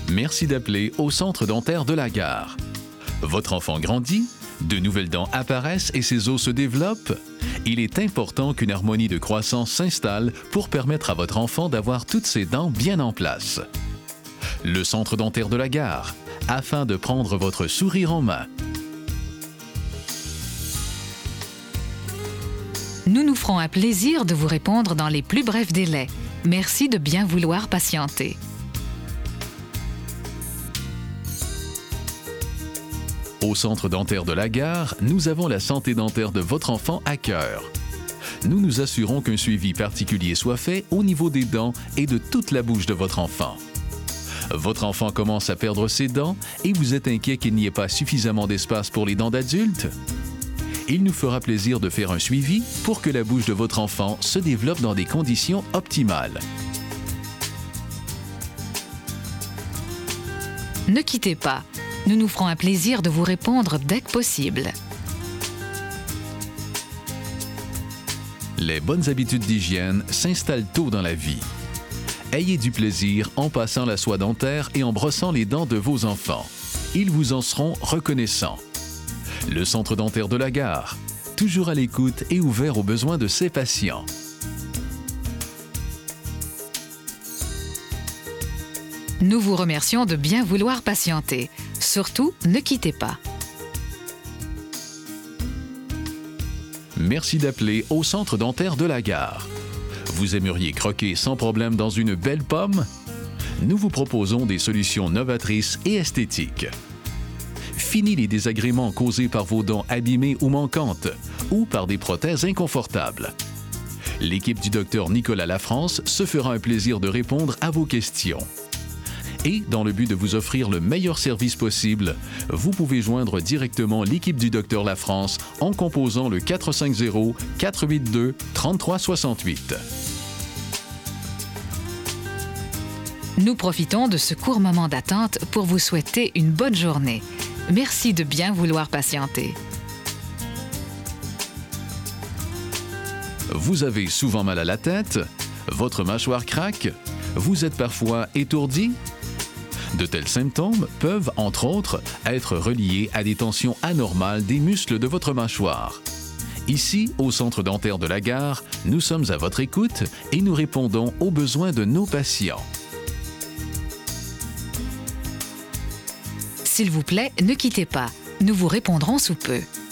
Merci d'appeler au Centre dentaire de la Gare. Votre enfant grandit, de nouvelles dents apparaissent et ses os se développent. Il est important qu'une harmonie de croissance s'installe pour permettre à votre enfant d'avoir toutes ses dents bien en place. Le Centre dentaire de la Gare, afin de prendre votre sourire en main. Nous nous ferons un plaisir de vous répondre dans les plus brefs délais. Merci de bien vouloir patienter. Au Centre dentaire de la Gare, nous avons la santé dentaire de votre enfant à cœur. Nous nous assurons qu'un suivi particulier soit fait au niveau des dents et de toute la bouche de votre enfant. Votre enfant commence à perdre ses dents et vous êtes inquiet qu'il n'y ait pas suffisamment d'espace pour les dents d'adultes? Il nous fera plaisir de faire un suivi pour que la bouche de votre enfant se développe dans des conditions optimales. Ne quittez pas. Nous nous ferons un plaisir de vous répondre dès que possible. Les bonnes habitudes d'hygiène s'installent tôt dans la vie. Ayez du plaisir en passant la soie dentaire et en brossant les dents de vos enfants. Ils vous en seront reconnaissants. Le Centre dentaire de la Gare, toujours à l'écoute et ouvert aux besoins de ses patients. Nous vous remercions de bien vouloir patienter. Surtout, ne quittez pas. Merci d'appeler au Centre dentaire de la Gare. Vous aimeriez croquer sans problème dans une belle pomme? Nous vous proposons des solutions novatrices et esthétiques. Fini les désagréments causés par vos dents abîmées ou manquantes, ou par des prothèses inconfortables. L'équipe du Dr Nicolas Lafrance se fera un plaisir de répondre à vos questions. Et, dans le but de vous offrir le meilleur service possible, vous pouvez joindre directement l'équipe du Dr Lafrance en composant le 450-482-3368. Nous profitons de ce court moment d'attente pour vous souhaiter une bonne journée. Merci de bien vouloir patienter. Vous avez souvent mal à la tête? Votre mâchoire craque? Vous êtes parfois étourdi? De tels symptômes peuvent, entre autres, être reliés à des tensions anormales des muscles de votre mâchoire. Ici, au Centre dentaire de la Gare, nous sommes à votre écoute et nous répondons aux besoins de nos patients. S'il vous plaît, ne quittez pas. Nous vous répondrons sous peu.